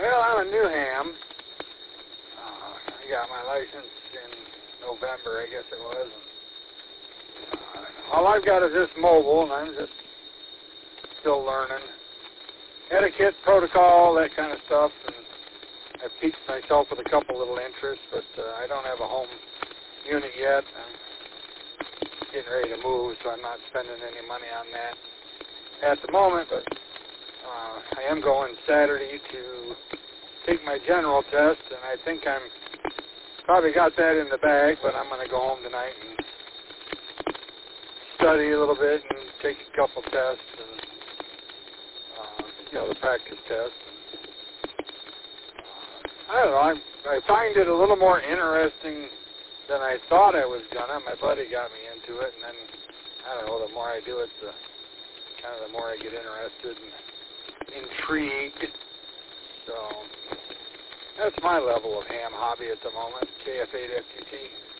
Well, I'm a new ham. I got my license in November, I guess it was. All I've got is this mobile, and I'm just still learning etiquette, protocol, that kind of stuff. And I've piqued myself with a couple little interests, but I don't have a home unit yet. I'm getting ready to move, so I'm not spending any money on that at the moment. But I am going Saturday to take my general test, and I think I'm probably got that in the bag, but I'm going to go home tonight and study a little bit and take a couple tests and, the practice tests. I don't know, I find it a little more interesting than I thought I was going to. My buddy got me into it, and then, I don't know, the more I do it, the more I get interested and intrigued. So that's my level of ham hobby at the moment, KF8FTT.